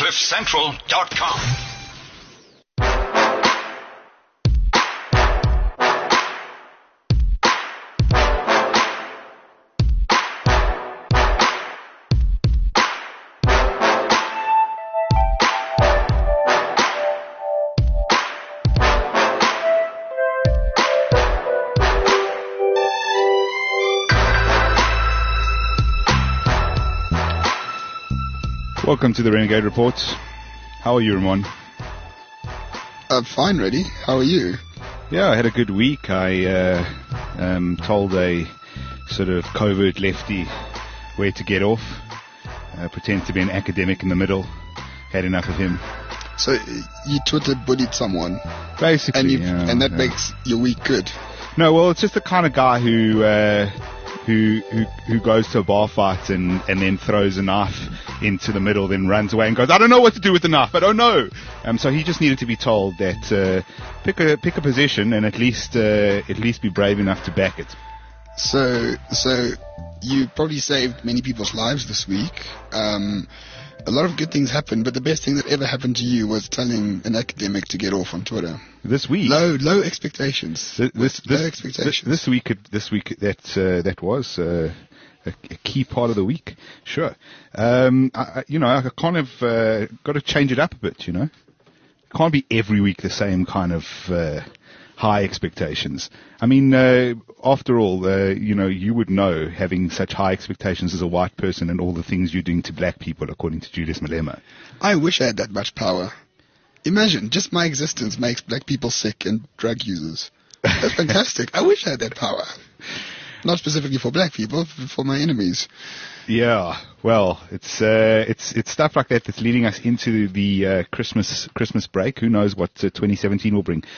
CliffCentral.com. Welcome to the Renegade Report. How are you, Ramon? I'm fine, Reddy. How are you? Yeah, I had a good week. I told a sort of covert lefty where to get off. Pretends to be an academic in the middle. Had enough of him. So you Twitter bullied someone, basically, and that makes your week good. No, well, it's just the kind of guy who goes to a bar fight and then throws a knife into the middle, then runs away and goes, I don't know what to do with the knife, I don't know. So he just needed to be told that pick a position and at least be brave enough to back it. So you probably saved many people's lives this week. A lot of good things happened, but the best thing that ever happened to you was telling an academic to get off on Twitter. This week, low expectations. Low expectations. This week that was a key part of the week. Sure, I kind of got to change it up a bit. It can't be every week the same kind of high expectations. I mean, after all, you would know, having such high expectations as a white person and all the things you're doing to black people, according to Julius Malema. I wish I had that much power. Imagine, just my existence makes black people sick and drug users. That's fantastic. I wish I had that power. Not specifically for black people, for my enemies. Yeah, well, it's stuff like that that's leading us into the Christmas break. Who knows what 2017 will bring?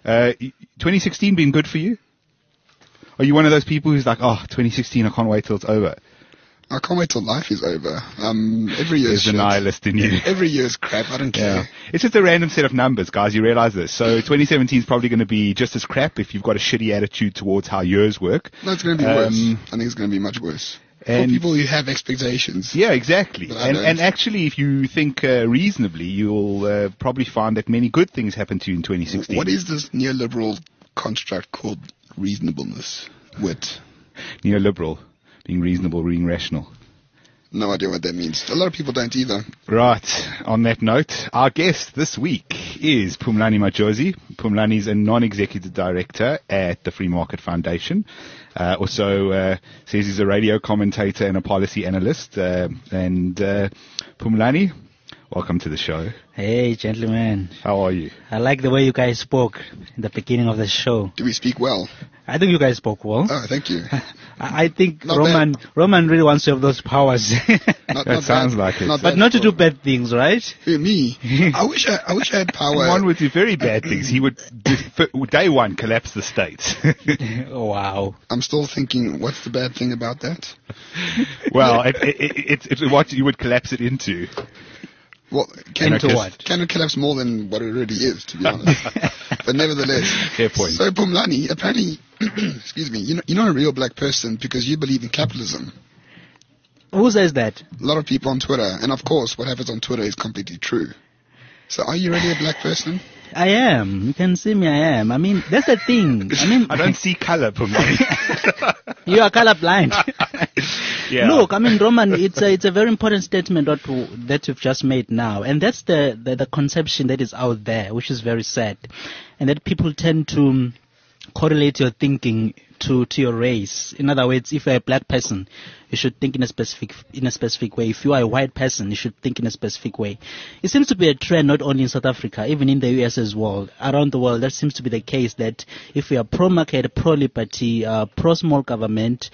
2016 been good for you? Are you one of those people who's like, 2016, I can't wait till it's over? I can't wait till life is over. Every year There's a nihilist in you. Every year is crap. I don't care. Yeah. It's just a random set of numbers, guys. You realize this. So 2017 is probably going to be just as crap if you've got a shitty attitude towards how years work. No, it's going to be worse. I think it's going to be much worse. For people who have expectations. Yeah, exactly. And actually, if you think reasonably, you'll probably find that many good things happen to you in 2016. What is this neoliberal construct called reasonableness? Wit. Neoliberal. Being reasonable, being rational. No idea what that means. A lot of people don't either. Right. On that note, our guest this week is Phumlani Majozi. Phumlani's a non-executive director at the Free Market Foundation. Also says he's a radio commentator and a policy analyst. Phumlani, welcome to the show. Hey, gentlemen. How are you? I like the way you guys spoke in the beginning of the show. Do we speak well? I think you guys spoke well. Oh, thank you. I think Roman really wants to have those powers. That sounds like it. But not to do bad things, right? Who, me? I wish I had power. One would do very bad things. He would, day one, collapse the state. Oh, wow. I'm still thinking, what's the bad thing about that? Well, it's what you would collapse it into. Well, can it collapse more than what it already is, to be honest? But nevertheless. Fair point. So, Phumlani, apparently, excuse me, you're not a real black person because you believe in capitalism. Who says that? A lot of people on Twitter. And, of course, what happens on Twitter is completely true. So, are you really a black person? I am. You can see me, I am. I mean, that's the thing. I don't see color, Phumlani. You are colorblind. Yeah. Look, I mean, Roman, it's a very important statement that you've just made now. And that's the conception that is out there, which is very sad. And that people tend to correlate your thinking to your race. In other words, if you're a black person, you should think in a specific way. If you are a white person, you should think in a specific way. It seems to be a trend not only in South Africa, even in the US as well. Around the world, that seems to be the case, that if you are pro-market, pro-liberty, pro-small government,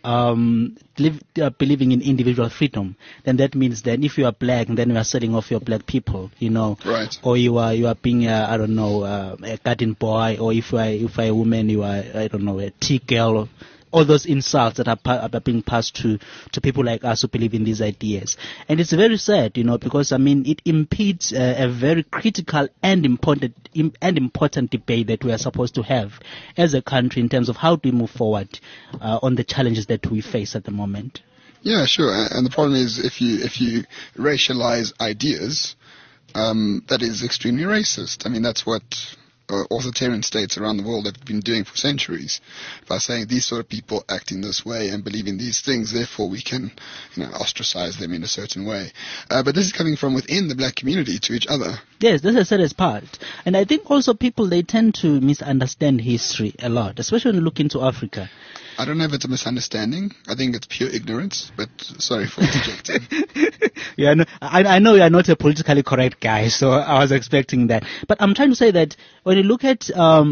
believing in individual freedom, then that means that if you are black, then you are selling off your black people, right? Or you are being a garden boy, or if you are a woman, you are a tea girl. All those insults that are being passed to people like us who believe in these ideas. And it's very sad, because, it impedes a very critical and important debate that we are supposed to have as a country in terms of how do we move forward on the challenges that we face at the moment. Yeah, sure. And the problem is if you racialize ideas, that is extremely racist. I mean, that's what authoritarian states around the world have been doing for centuries, by saying these sort of people act in this way and believe in these things, therefore we can, ostracize them in a certain way. But this is coming from within the black community to each other. Yes, this is said part. And I think also people, they tend to misunderstand history a lot, especially when you look into Africa. I don't know if it's a misunderstanding. I think it's pure ignorance, but sorry for interjecting. Yeah, no, I know you are not a politically correct guy, so I was expecting that. But I'm trying to say that when you look at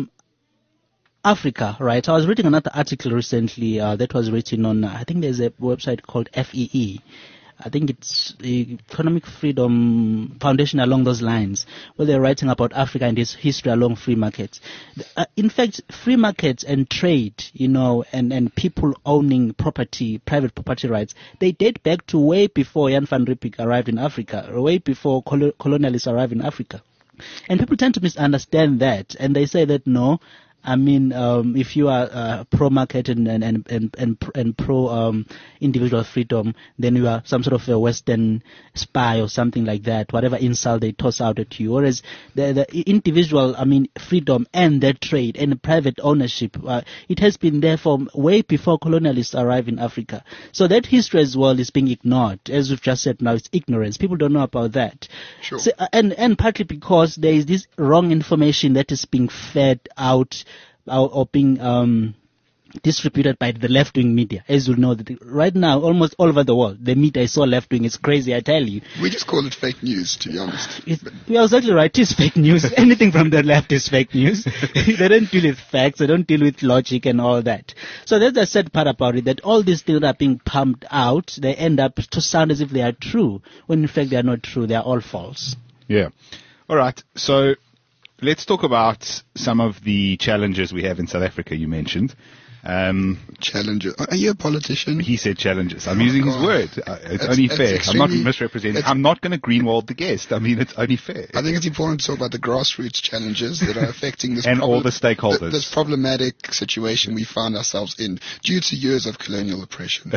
Africa, right, I was reading another article recently that was written on, I think there's a website called FEE. I think it's the Economic Freedom Foundation along those lines, where they're writing about Africa and its history along free markets. In fact, free markets and trade, and people owning property, private property rights, they date back to way before Jan van Riebeeck arrived in Africa, or way before colonialists arrived in Africa. And people tend to misunderstand that, and they say that no, I mean, if you are pro-market and pro individual freedom, then you are some sort of a Western spy or something like that. Whatever insult they toss out at you. Whereas the individual, freedom and their trade and private ownership, it has been there from way before colonialists arrived in Africa. So that history as well is being ignored. As we've just said now, it's ignorance. People don't know about that. Sure. So, and partly because there is this wrong information that is being fed out or being distributed by the left-wing media. As you know, that right now, almost all over the world, the media is so left-wing, it's crazy, I tell you. We just call it fake news, to be honest. You're exactly right, it is fake news. Anything from the left is fake news. They don't deal with facts, they don't deal with logic and all that. So that's the sad part about it, that all these things are being pumped out, they end up to sound as if they are true, when in fact they are not true, they are all false. Yeah. All right, so let's talk about some of the challenges we have in South Africa, you mentioned. Challenges. Are you a politician? He said challenges. I'm using his word. It's only fair. I'm not misrepresenting. I'm not going to greenwald the guest. It's only fair. I think it's important to talk about the grassroots challenges that are affecting this and all the stakeholders. This problematic situation we found ourselves in due to years of colonial oppression.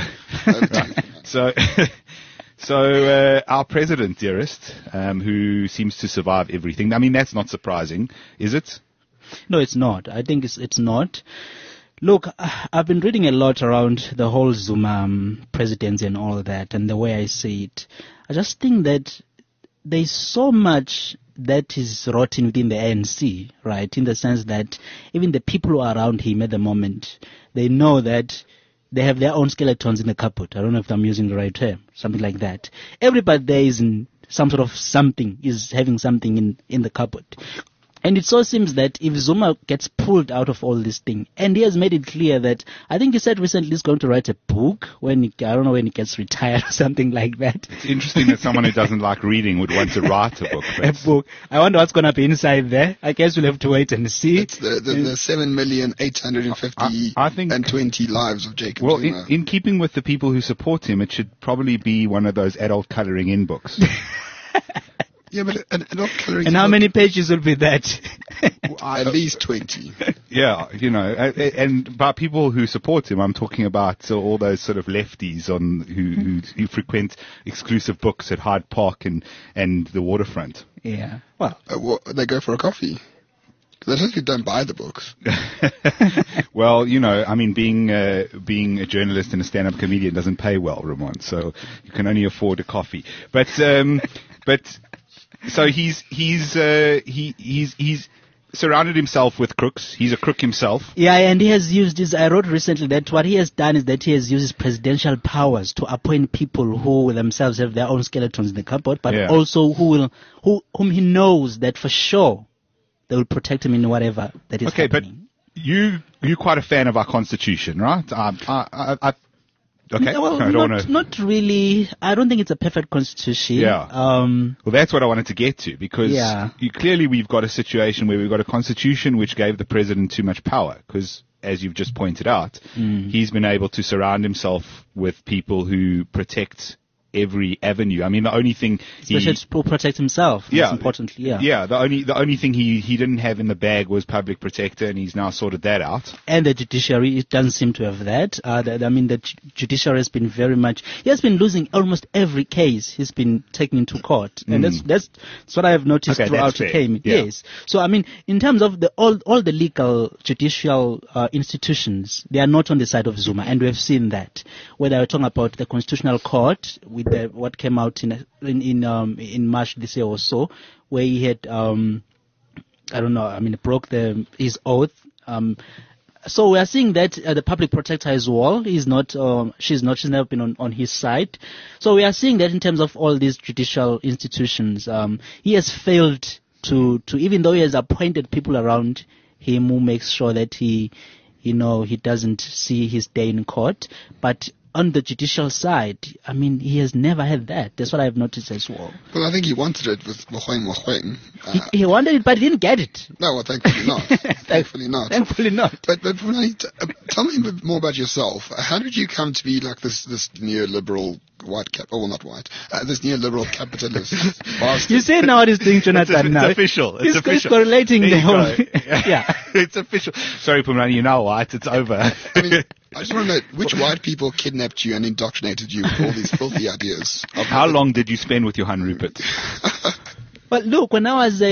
So our president, dearest, who seems to survive everything. That's not surprising, is it? No, it's not. I think it's not. Look, I've been reading a lot around the whole Zuma presidency and all that, and the way I see it, I just think that there's so much that is rotten within the ANC, right? In the sense that even the people who are around him at the moment, they know that they have their own skeletons in the cupboard. I don't know if I'm using the right term, something like that. Everybody there is in some sort of something, is having something in the cupboard. And it so seems that if Zuma gets pulled out of all this thing, and he has made it clear that, I think he said recently he's going to write a book when I don't know when he gets retired or something like that. It's interesting that someone who doesn't like reading would want to write a book. A book. I wonder what's going to be inside there. I guess we'll have to wait and see. It's the 7,850,020 lives of Jacob Zuma. Well, in keeping with the people who support him, it should probably be one of those adult colouring in books. Yeah, but adult colouring. And how many pages will be that? At least 20. Yeah, and by people who support him, I'm talking about all those sort of lefties who frequent exclusive books at Hyde Park and the waterfront. Yeah. Well, they go for a coffee. They just don't buy the books. Well, being a journalist and a stand-up comedian doesn't pay well, Ramon. So you can only afford a coffee. But so he's surrounded himself with crooks. He's a crook himself. Yeah, and he has used this. I wrote recently that what he has done is that he has used his presidential powers to appoint people who themselves have their own skeletons in the cupboard, but also whom he knows that for sure they will protect him in whatever that is happening. But you're quite a fan of our constitution, right? Okay. No, not really. I don't think it's a perfect constitution. Yeah. Well, that's what I wanted to get to, because clearly we've got a situation where we've got a constitution which gave the president too much power, because, as you've just pointed out, he's been able to surround himself with people who protect every avenue. I mean, the only thing Especially to protect himself, Yeah. most importantly, yeah. yeah, the only thing he didn't have in the bag was public protector, and he's now sorted that out. And the judiciary, it doesn't seem to have that. The judiciary has been very much, he has been losing almost every case he's been taken into court. And that's what I have noticed Okay, throughout that's the fair. case. Yeah. Yes. So, I mean, in terms of all the legal judicial institutions, they are not on the side of Zuma, and we have seen that. Whether we're talking about the Constitutional Court with what came out in March this year or so, where he had broke his oath. So we are seeing that the public protector as well is not, she's never been on his side. So we are seeing that in terms of all these judicial institutions, he has failed to even though he has appointed people around him who makes sure that he doesn't see his day in court, but on the judicial side, I mean, he has never had that. That's what I've noticed as well. Well, I think he wanted it with Mogoeng. He wanted it, but he didn't get it. No, well, thankfully not. Thankfully not. Thankfully not. But tell me a bit more about yourself. How did you come to be like this neoliberal this neoliberal capitalist bastard? You say now what he's doing, Jonathan. Now It's official. It's he's official. correlating There the you whole. go. Yeah. It's official. Sorry, Pumlani, you're now white. It's over. I mean, I just want to know which white people kidnapped you and indoctrinated you with all these filthy ideas. How long did you spend with Johan Rupert? But look, when I was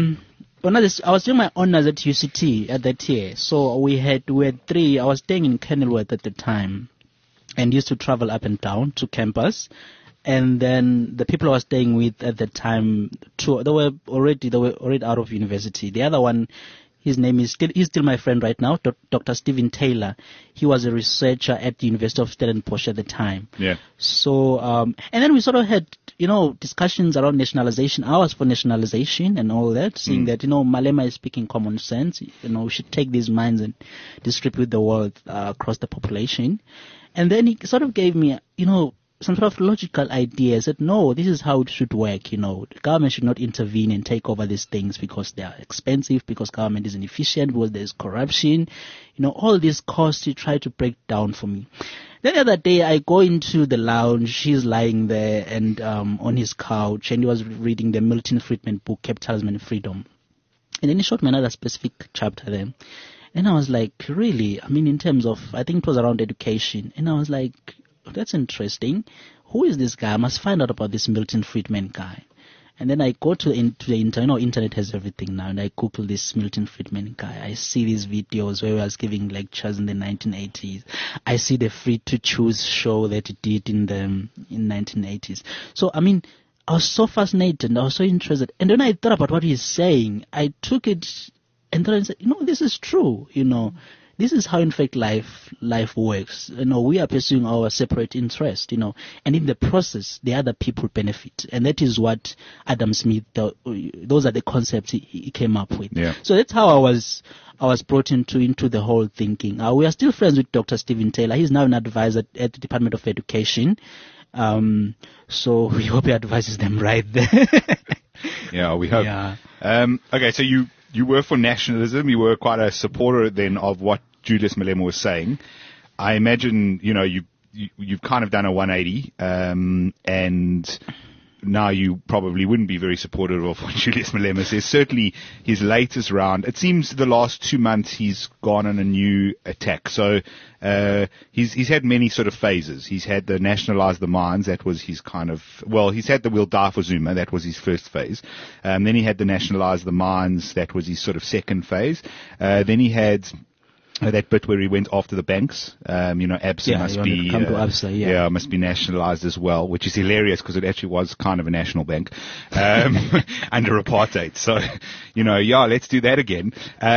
I was doing my honors at UCT at that year. So we had three. I was staying in Kenilworth at the time, and used to travel up and down to campus. And then the people I was staying with at the time, they were already out of university. The other one, his name is he's still my friend right now, Dr. Stephen Taylor. He was a researcher at the University of Stellenbosch at the time. Yeah. So, and then we sort of had, discussions around nationalization. I was for nationalization and all that, seeing that, Malema is speaking common sense. We should take these mines and distribute the wealth across the population. And then he sort of gave me, some sort of logical idea. Said, no, this is how it should work. The government should not intervene and take over these things because they are expensive, because government is inefficient, because there's corruption. All these costs he tried to break down for me. Then the other day I go into the lounge, he's lying there and on his couch, and he was reading the Milton Friedman book, Capitalism and Freedom. And then he showed me another specific chapter there. And I was like, really? I mean, in terms of, I think it was around education. And I was like, that's interesting. Who is this guy? I must find out about this Milton Friedman guy. And then I go to the internet. Internet has everything now. And I Google this Milton Friedman guy. I see these videos where he was giving lectures in the 1980s. I see the Free to Choose show that he did in 1980s. So, I mean, I was so fascinated. I was so interested. And when I thought about what he's saying, I took it and then I said, this is true. This is how, in fact, life works. We are pursuing our separate interest, and in the process, the other people benefit. And that is what Adam Smith, those are the concepts he came up with. Yeah. So that's how I was brought into the whole thinking. We are still friends with Dr. Stephen Taylor. He's now an advisor at the Department of Education. So we hope he advises them right there. Yeah, we hope. Yeah. Okay, so you were for nationalism. You were quite a supporter then of what Julius Malema was saying. I imagine, you've kind of done a 180, and now you probably wouldn't be very supportive of what Julius Malema says. Certainly his latest round, it seems the last 2 months he's gone on a new attack. So he's had many sort of phases. He's had the nationalize the mines, that was his he's had the we'll die for Zuma, that was his first phase. Then he had the nationalize the mines, that was his sort of second phase. Then he had that bit where he went after the banks, ABSA must be, come to ABSA, must be nationalized as well, which is hilarious because it actually was kind of a national bank, under apartheid. So, let's do that again.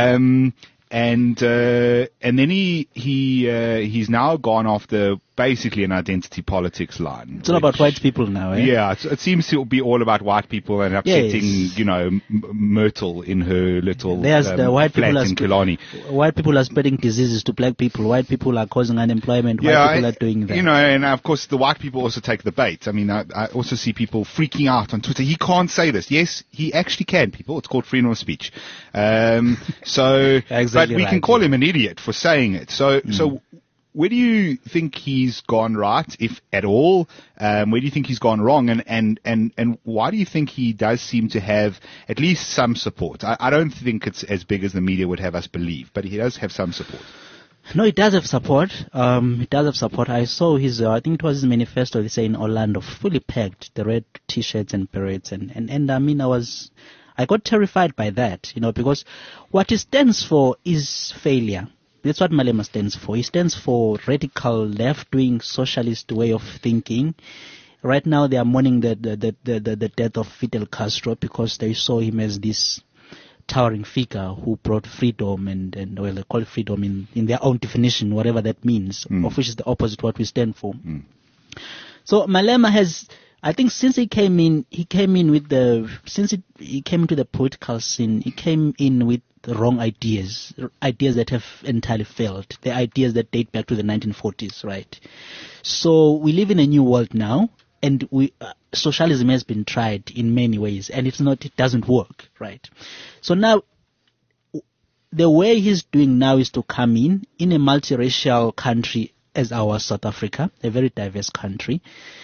And then he's now gone after basically an identity politics line. It's all about white people now, eh? Yeah, it seems to be all about white people and upsetting, Myrtle in her little There's the white flat people in Killarney. White people are spreading diseases to black people. White people are causing unemployment. White people are doing that. And of course the white people also take the bait. I mean, I also see people freaking out on Twitter. He can't say this. Yes, he actually can, people. It's called freedom of speech. Exactly, but we can call him an idiot for saying it. So where do you think he's gone right, if at all? Where do you think he's gone wrong? And why do you think he does seem to have at least some support? I don't think it's as big as the media would have us believe, but he does have some support. No, it does have support. It does have support. I saw his, I think it was his manifesto, they say in Orlando, fully packed, the red t-shirts and berets. And I mean, I got terrified by that, because what he stands for is failure. That's what Malema stands for. He stands for radical left-wing socialist way of thinking. Right now they are mourning the death of Fidel Castro because they saw him as this towering figure who brought freedom and well, they call it freedom in their own definition, whatever that means, of which is the opposite what we stand for. So Malema has, I think since he came into the political scene, he came in with the wrong ideas that have entirely failed, the ideas that date back to the 1940s, right? So we live in a new world now, and socialism has been tried in many ways, and it doesn't work, right? So now, the way he's doing now is to come in a multiracial country as our South Africa, a very diverse country,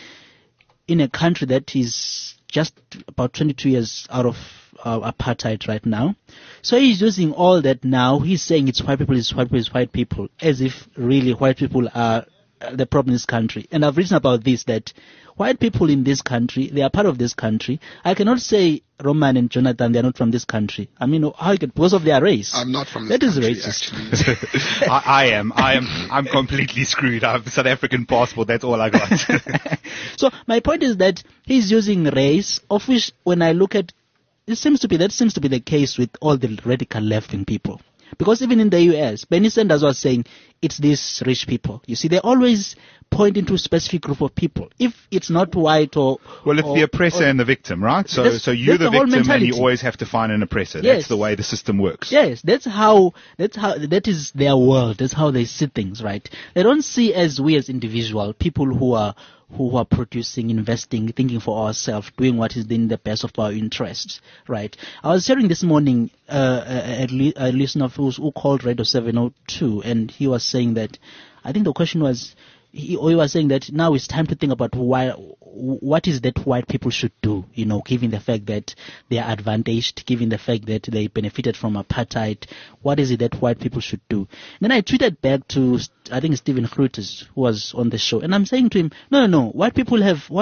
in a country that is just about 22 years out of apartheid right now. So he's using all that now. He's saying it's white people, as if really white people are the problem in this country. And I've written about this, that white people in this country, they are part of this country. I cannot say Roman and Jonathan, they are not from this country. I mean, because of their race. I'm not from this country. That is racist. I am. I'm completely screwed. I have a South African passport. That's all I got. So my point is that he's using race, of which when I look at, that seems to be the case with all the radical left-wing people. Because even in the US, Bernie Sanders was saying, it's these rich people. You see, they always point into a specific group of people. If it's not white or... Well, it's the oppressor and the victim, right? So you're the victim and you always have to find an oppressor. Yes. That's the way the system works. Yes, that is their world. That's how they see things, right? They don't see we as individual, people who are producing, investing, thinking for ourselves, doing what is in the best of our interests, right? I was hearing this morning a listener who called Radio 702, and he was saying that, I think the question was, he was saying that now it's time to think about what is that white people should do, given the fact that they are advantaged, given the fact that they benefited from apartheid. What is it that white people should do? And then I tweeted back to, I think, Stephen Grootes, who was on the show, and I'm saying to him, no, white people,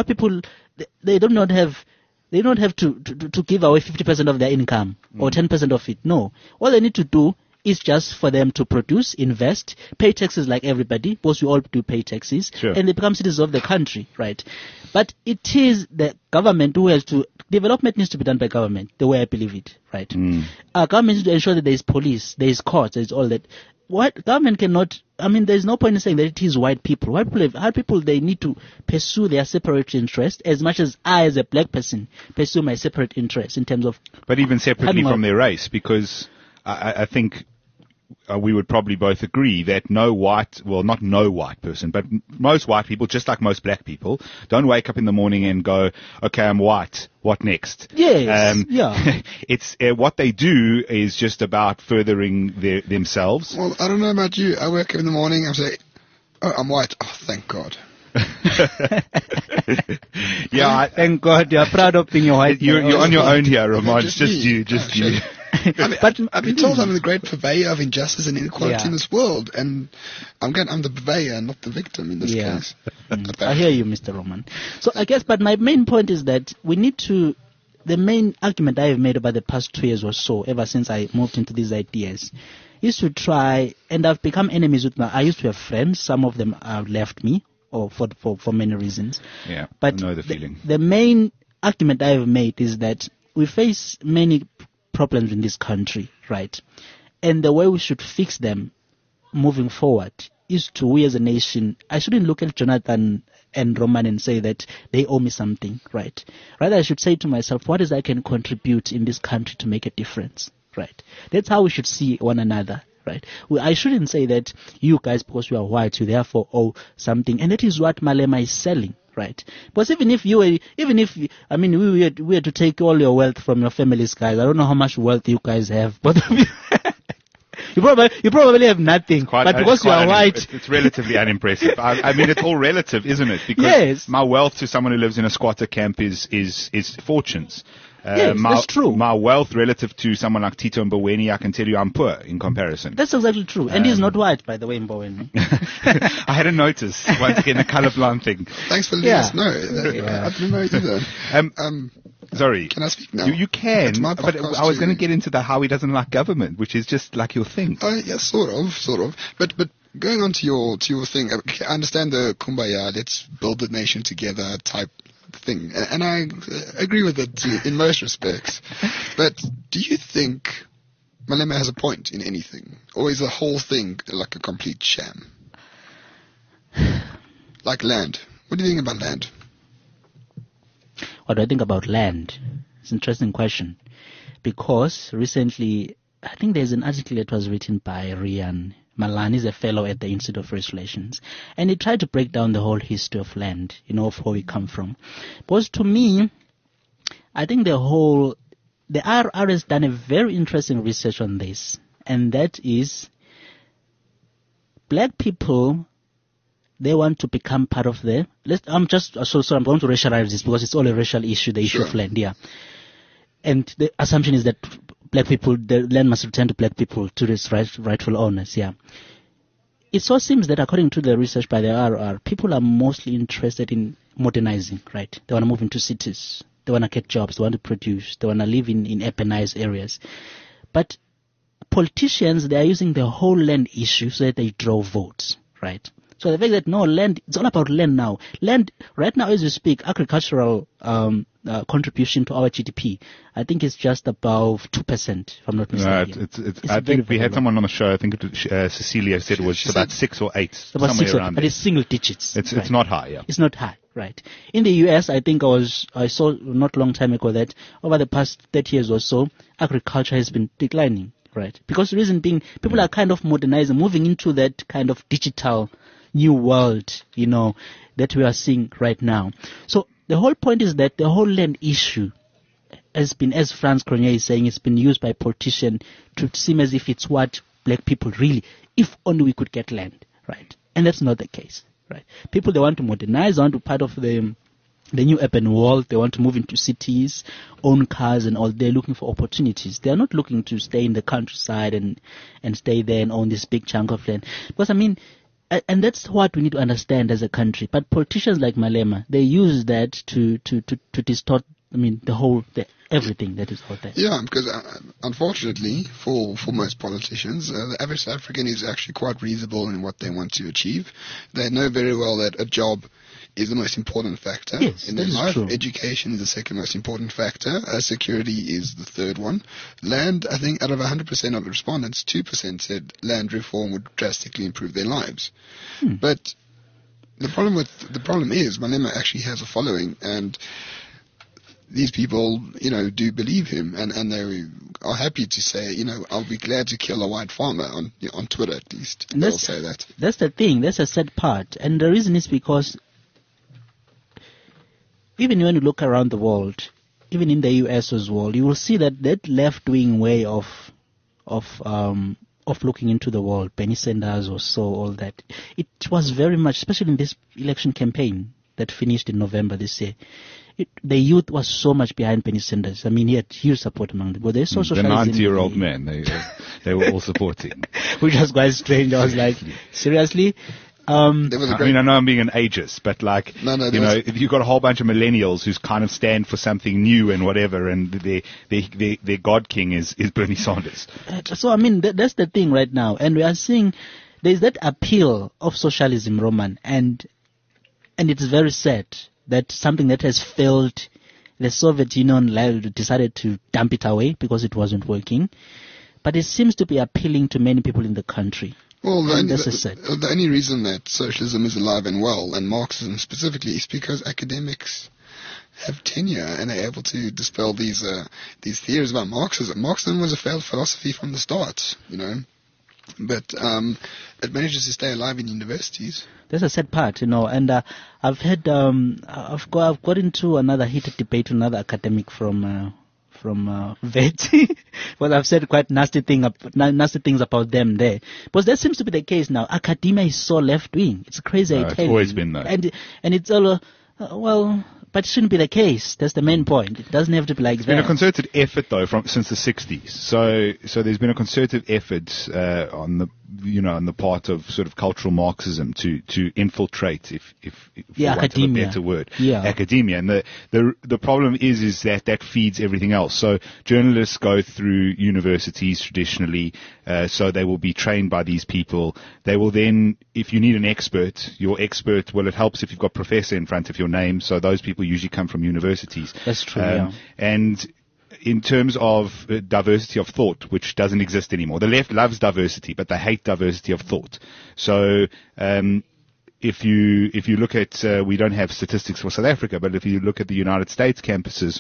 they don't have to give away 50% of their income or 10% of it. No. All they need to do is just for them to produce, invest, pay taxes like everybody, because we all do pay taxes, sure, and they become citizens of the country, right? But it is the government who has to, development needs to be done by government, the way I believe it, right? Government needs to ensure that there is police, there is courts, there is all that. What government cannot, there is no point in saying that it is white people. White people, they need to pursue their separate interest as much as I, as a black person, pursue my separate interest in terms of... But even separately from their race, because I think we would probably both agree that not no white person, but most white people, just like most black people, don't wake up in the morning and go, okay, I'm white, what next? Yes, yeah. It's what they do is just about furthering themselves. Well, I don't know about you. I wake up in the morning, I say, oh, I'm white. Oh, thank God. Yeah, thank God you're proud of being white. You're on your own here, Ramon. Just you. I've been told I'm the great purveyor of injustice and inequality in this world, and I'm the purveyor, not the victim in this case. I hear you, Mr. Roman. So I guess, but my main point is that we need to, the main argument I have made about the past 2 years or so, ever since I moved into these ideas, is to try, and I've become enemies with I used to have friends, some of them have left me, or for many reasons. Yeah, but I know the feeling. The main argument I have made is that we face many problems in this country, right? And the way we should fix them moving forward is to, we as a nation, I shouldn't look at Jonathan and Roman and say that they owe me something, right? Rather, I should say to myself, what is I can contribute in this country to make a difference, right? That's how we should see one another, right? I shouldn't say that you guys, because you are white, you therefore owe something. And that is what Malema is selling. Right, because we were to take all your wealth from your families, guys. I don't know how much wealth you guys have, but You probably have nothing, but because you are white, it's relatively unimpressive. I mean, it's all relative, isn't it? Because yes. my wealth to someone who lives in a squatter camp is fortunes. Yes, that's true. My wealth relative to someone like Tito Mboweni, I can tell you I'm poor in comparison. That's exactly true. And he's not white, by the way, Mboweni. I hadn't noticed. Once again, the colorblind thing. Thanks for letting us know. I didn't know either. Sorry. Can I speak now? You can, It's my but podcast I was too. going to get into how he doesn't like government, which is just like your thing. Yeah, sort of. But going on to your thing, I understand the kumbaya, let's build the nation together type thing, and I agree with it in most respects. But do you think Malema has a point in anything, or is the whole thing like a complete sham? Like land. What do you think about land? What do I think about land? It's an interesting question. Because recently, I think there's an article that was written by Rian Malan. He's a fellow at the Institute of Race Relations. And he tried to break down the whole history of land, of where we come from. Because to me, I think the IRR has done a very interesting research on this. And that is, black people, they want to become part of I'm going to racialize this because it's all a racial issue, the issue of land, yeah. And the assumption is that the land must return to black people, to its rightful owners, yeah. It so seems that according to the research by the IRR, people are mostly interested in modernizing, right? They want to move into cities. They want to get jobs. They want to produce. They want to live in urbanized areas. But politicians, they are using the whole land issue so that they draw votes, right? So the fact that land, it's all about land now. Land, right now as we speak, agricultural contribution to our GDP, I think it's just above 2%, if I'm not mistaken. I think we had someone on the show, I think Cecilia said it was about 6 or 8. About 6 around but there. it's single digits. It's not high, yeah. It's not high, right. In the US, I think I saw not long time ago that over the past 30 years or so, agriculture has been declining, right. Because the reason being, people are kind of modernizing, moving into that kind of digital new world, that we are seeing right now. So the whole point is that the whole land issue has been, as Franz Cronje is saying, it's been used by politicians to seem as if it's what black people really, if only we could get land, right? And that's not the case, right? People, they want to modernize, they want to be part of the new urban world, they want to move into cities, own cars and all. They're looking for opportunities. They are not looking to stay in the countryside and stay there and own this big chunk of land. Because, and that's what we need to understand as a country. But politicians like Malema, they use that to distort, everything that is out there. Yeah, because unfortunately for most politicians, the average South African is actually quite reasonable in what they want to achieve. They know very well that a job is the most important factor in their life. True. Education is the second most important factor. Security is the third one. Land, I think out of 100% of the respondents, 2% said land reform would drastically improve their lives. But the problem is Malema actually has a following, and these people, do believe him, and they are happy to say, I'll be glad to kill a white farmer on Twitter at least. They'll say that. That's the thing. That's a sad part. And the reason is because even when you look around the world, even in the US as well, you will see that left-wing way of looking into the world, Bernie Sanders or so, all that, it was very much, especially in this election campaign that finished in November this year, the youth was so much behind Bernie Sanders. He had huge support among them. But they saw the socialism. 90-year-old men, they were all supporting. Which was quite strange. I was like, seriously? I know I'm being an ageist, but if you've got a whole bunch of millennials who's kind of stand for something new and whatever, and their God King is Bernie Sanders. So, that's the thing right now. And we are seeing there's that appeal of socialism, Roman, and it's very sad that something that has failed, the Soviet Union decided to dump it away because it wasn't working. But it seems to be appealing to many people in the country. Well, the only reason that socialism is alive and well, and Marxism specifically, is because academics have tenure and are able to dispel these theories about Marxism. Marxism was a failed philosophy from the start, but it manages to stay alive in universities. That's a sad part, and I've got into another heated debate with another academic from Veti, well, I've said quite nasty things about them there. But that seems to be the case now. Academia is so left wing. It's crazy. No, it's always been that. And it's all well. But it shouldn't be the case. That's the main point. It doesn't have to be like that. It's been a concerted effort, though, since the 60s. So there's been a concerted effort on the part of sort of cultural Marxism to infiltrate, if academia. A better word, yeah, academia. And the problem is that feeds everything else. So journalists go through universities traditionally, so they will be trained by these people. They will then, if you need an expert, it helps if you've got professor in front of your name. So those people usually come from universities. That's true. Yeah. And in terms of diversity of thought, which doesn't exist anymore, the left loves diversity, but they hate diversity of thought. So if you look at, we don't have statistics for South Africa, but if you look at the United States campuses,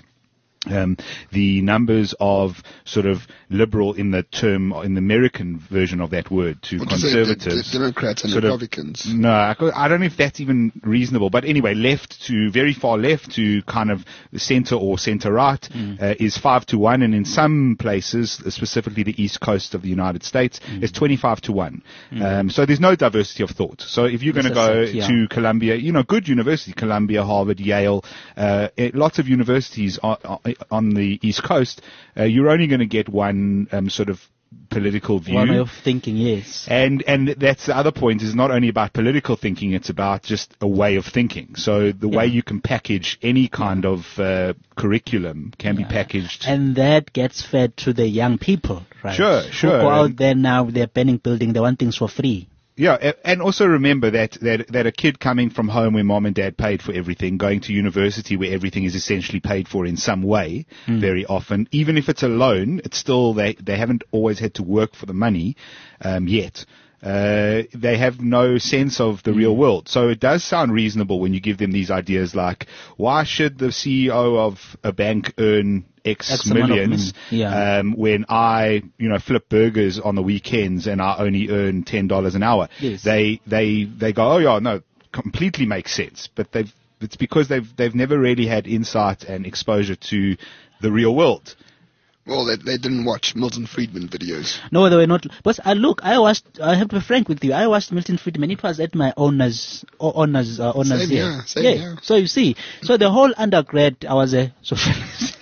the numbers of sort of liberal in the American version of that word to conservatives, the Democrats and Republicans. No, I don't know if that's even reasonable. But anyway, left to very far left to kind of center or center right is 5-1, and in some places, specifically the east coast of the United States, is 25-1. So there's no diversity of thought. So if you're going to go to Columbia, good university, Columbia, Harvard, Yale, lots of universities on the East Coast, you're only going to get one sort of political view. One way of thinking, yes. And that's the other point, is not only about political thinking, it's about just a way of thinking. So the way you can package any kind of curriculum can be packaged. And that gets fed to the young people, right? Sure. Who go out there now, they're banning building, they want things for free. Yeah, and also remember that a kid coming from home where mom and dad paid for everything, going to university where everything is essentially paid for in some way, very often, even if it's a loan, it's still, they haven't always had to work for the money yet. They have no sense of the real world. So it does sound reasonable when you give them these ideas like, why should the CEO of a bank earn X millions when I, flip burgers on the weekends and I only earn $10 an hour? Yes. They go, oh yeah, no, completely makes sense. But it's because they've never really had insight and exposure to the real world. Well, they didn't watch Milton Friedman videos. No, they were not. But I have to be frank with you. I watched Milton Friedman. It was at my honors Same year. Here. So you see, the whole undergrad, I was a socialist.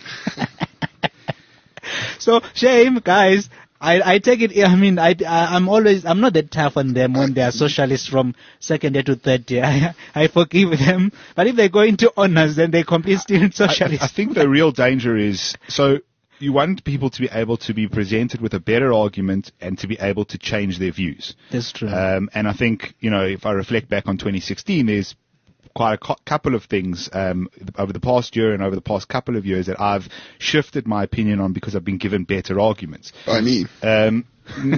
So shame, guys. I take it. I mean, I'm not that tough on them when they are socialists from second year to third year. I forgive them. But if they go into honors, then they complete still socialists. I think the real danger is you want people to be able to be presented with a better argument and to be able to change their views. That's true. And I think, if I reflect back on 2016, there's quite a couple of things over the past year and over the past couple of years that I've shifted my opinion on because I've been given better arguments. By me? Don't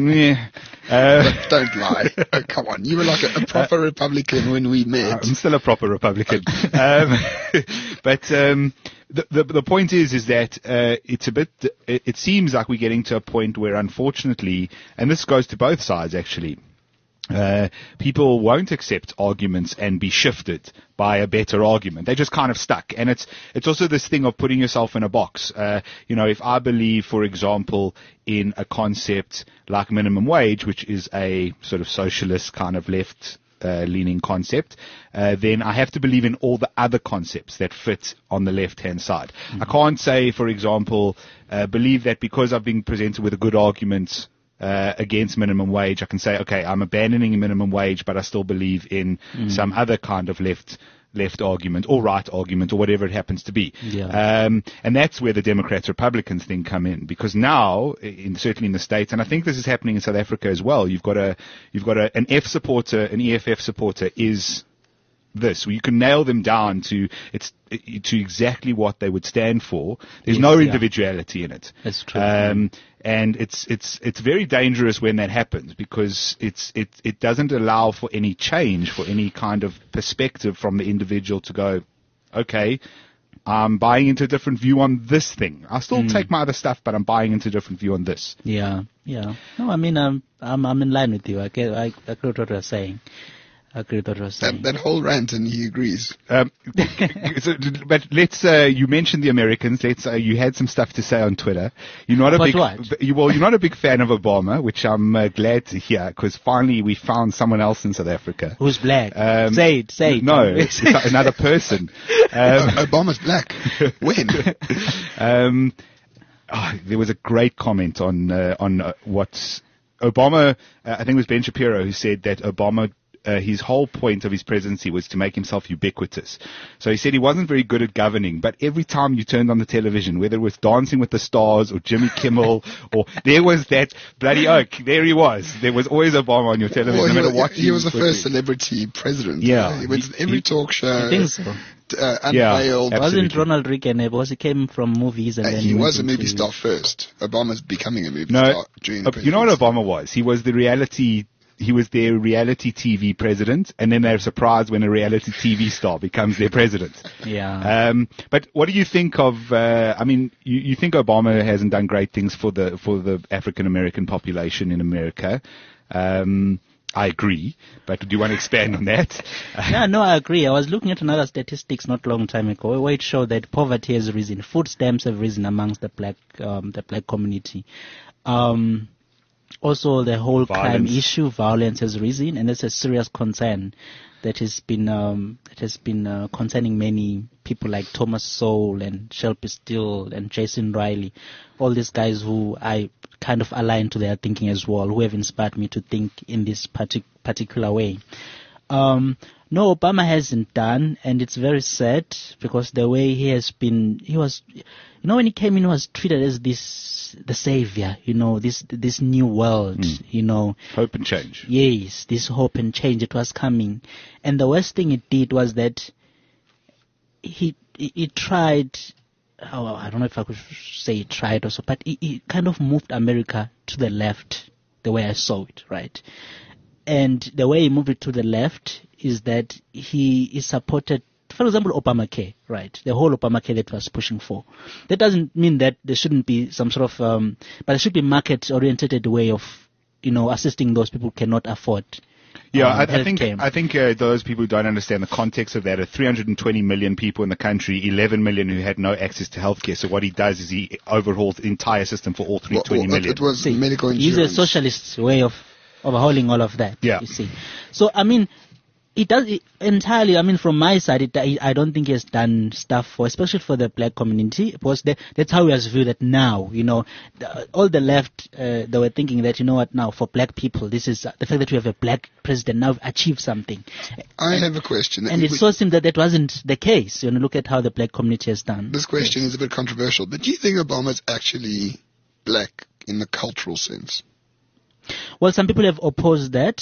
lie. Oh, come on. You were like a proper Republican when we met. I'm still a proper Republican. But the point is that it's a bit. It seems like we're getting to a point where, unfortunately, and this goes to both sides actually, people won't accept arguments and be shifted by a better argument. They're just kind of stuck. And it's also this thing of putting yourself in a box. If I believe, for example, in a concept like minimum wage, which is a sort of socialist kind of left leaning concept, then I have to believe in all the other concepts that fit on the left-hand side. I can't say, for example, believe that because I've been presented with a good argument against minimum wage, I can say, okay, I'm abandoning minimum wage, but I still believe in some other kind of left argument or right argument or whatever it happens to be. Yeah. And that's where the Democrats, Republicans thing come in, because now, certainly in the States, and I think this is happening in South Africa as well, you've got an F supporter, an EFF supporter is this. You can nail them down to exactly what they would stand for. There's no individuality in it. That's true. And it's very dangerous when that happens, because it doesn't allow for any change, for any kind of perspective from the individual to go, okay, I'm buying into a different view on this thing. I'll still take my other stuff, but I'm buying into a different view on this. Yeah. No, I mean, I'm in line with you. I get what you're saying. I agree with what you're saying. That whole rant, and he agrees. But let's. You mentioned the Americans. You had some stuff to say on Twitter. You're not a big. You're not a big fan of Obama, which I'm glad to hear, because finally we found someone else in South Africa who's black. Say it. No, it's another person. Obama's black. When? There was a great comment on what Obama. I think it was Ben Shapiro who said that Obama. His whole point of his presidency was to make himself ubiquitous. So he said he wasn't very good at governing, but every time you turned on the television, whether it was Dancing with the Stars or Jimmy Kimmel, or there was that bloody oak, there he was. There was always Obama on your television. Well, no matter what he was the first celebrity president. Yeah. He went to every talk show. I think so. Unveiled. Yeah, wasn't Ronald Reagan, because he came from movies and then he was a movie star first. Obama's becoming a movie star during the you know what Obama was? He was their reality TV president, and then they're surprised when a reality TV star becomes their president. Yeah. But what do you think of, you think Obama hasn't done great things for the African American population in America. I agree, but do you want to expand on that? I agree. I was looking at another statistics not long time ago where it showed that poverty has risen, food stamps have risen amongst the black community. Also, the whole crime issue, violence has risen, and that's a serious concern that has been concerning many people like Thomas Sowell and Shelby Steele and Jason Riley, all these guys who I kind of align to their thinking as well, who have inspired me to think in this particular way. No, Obama hasn't done, and it's very sad because the way when he came in, he was treated as the savior, this new world, Hope and change. Yes, this hope and change, it was coming. And the worst thing it did was that he tried, I don't know if I could say he tried also, but he kind of moved America to the left, the way I saw it, right? And the way he moved it to the left is that he supported, for example, Obamacare, right? The whole Obamacare that was pushing for. That doesn't mean that there shouldn't be some sort of, but there should be market-oriented way of, assisting those people who cannot afford. Yeah, I think those people who don't understand the context of that are 320 million people in the country, 11 million who had no access to healthcare. So what he does is he overhauls the entire system for all 320 million. It was medical insurance. He's a socialist way of overhauling all of that. Yeah. You see. So, it does entirely. From my side, I don't think he has done stuff especially for the black community, because that's how he has viewed it now. All the left, they were thinking that, now for black people, this is the fact that we have a black president now achieved something. I have a question. And it seems that wasn't the case. Look at how the black community has done. This question is a bit controversial, but do you think Obama's actually black in the cultural sense? Well, some people have opposed that,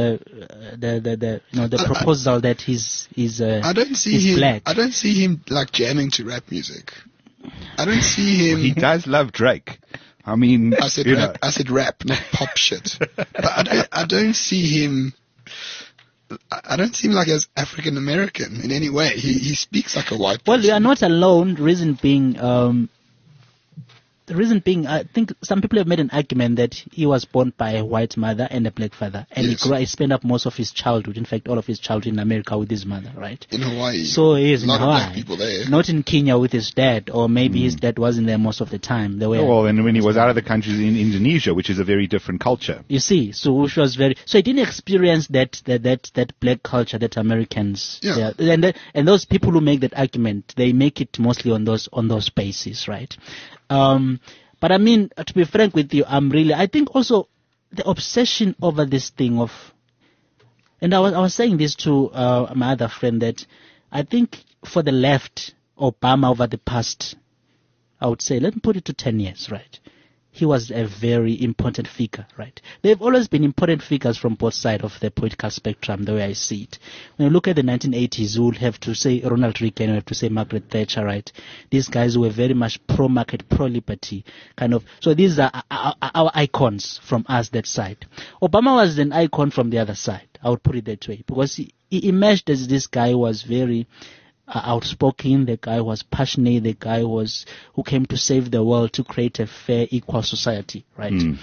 the proposal that he's black. I don't see him like jamming to rap music. I don't see him. He does love Drake. I said rap, not pop shit. But I don't see him. I don't see him like as African American in any way. He speaks like a white person. Well, you are not alone. The reason being, I think some people have made an argument that he was born by a white mother and a black father, and he spent up most of his childhood, in fact, all of his childhood in America with his mother, right? In Hawaii. So he is in Hawaii. Black people there. Not in Kenya with his dad, or maybe his dad wasn't there most of the time. And when he was out of the country in Indonesia, which is a very different culture. You see, so he didn't experience that black culture that Americans. Yeah. And those people who make that argument, they make it mostly on those bases, right? But to be frank with you, I think also the obsession over this thing of, and I was saying this to my other friend, that I think for the left, Obama over the past, I would say, let me put it to 10 years, right? He was a very important figure, right? They've always been important figures from both sides of the political spectrum, the way I see it. When you look at the 1980s, you would have to say Ronald Reagan, you have to say Margaret Thatcher, right? These guys were very much pro-market, pro-liberty, kind of. So these are our icons from us, that side. Obama was an icon from the other side, I would put it that way, because he emerged as this guy who was very outspoken, the guy was passionate, the guy who came to save the world, to create a fair, equal society, right?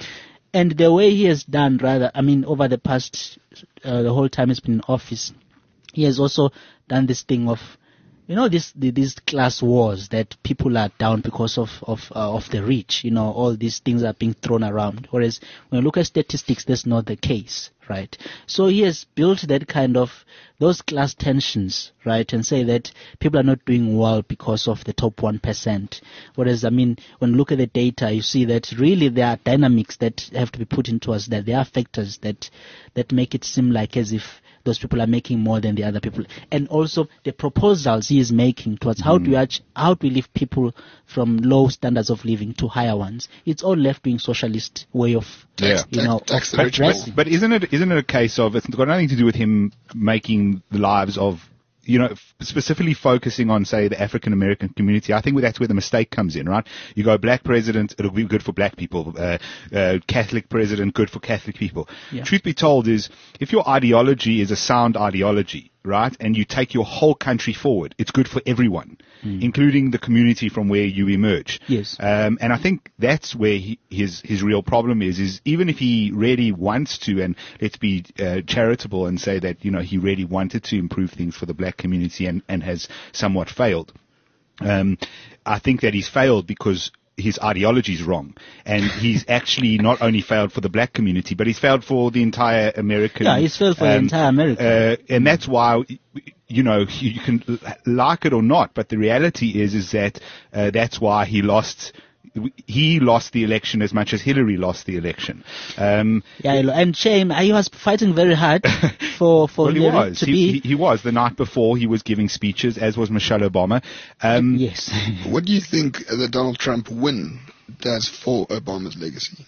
And the way he has done, over the past, the whole time he's been in office, he has also done this thing of, these class wars that people are down because of the rich. All these things are being thrown around. Whereas when you look at statistics, that's not the case, right? So he has built that kind of those class tensions, right, and say that people are not doing well because of the top 1%. Whereas, when you look at the data, you see that really there are dynamics that have to be put into us, that there are factors that make it seem like as if those people are making more than the other people. And also the proposals he is making towards how do we lift people from low standards of living to higher ones. It's all left-wing socialist way of, tax the rich addressing. But isn't it a case of, it's got nothing to do with him making the lives of, specifically focusing on, say, the African American community. I think that's where the mistake comes in, right? You go black president, it'll be good for black people. Catholic president, good for Catholic people. Yeah. Truth be told is, if your ideology is a sound ideology, right, and you take your whole country forward, it's good for everyone, including the community from where you emerge. Yes. And I think that's where his real problem is even if he really wants to, and let's be charitable and say that, he really wanted to improve things for the black community and has somewhat failed. I think that he's failed because his ideology is wrong, and he's actually not only failed for the black community, but he's failed for the entire American. Yeah, he's failed for the entire America, and that's why, you can like it or not, but the reality is that that's why he lost. He lost the election as much as Hillary lost the election. And shame, he was fighting very hard for well, Hillary to be. He was. The night before, he was giving speeches, as was Michelle Obama. Yes. What do you think the Donald Trump win does for Obama's legacy?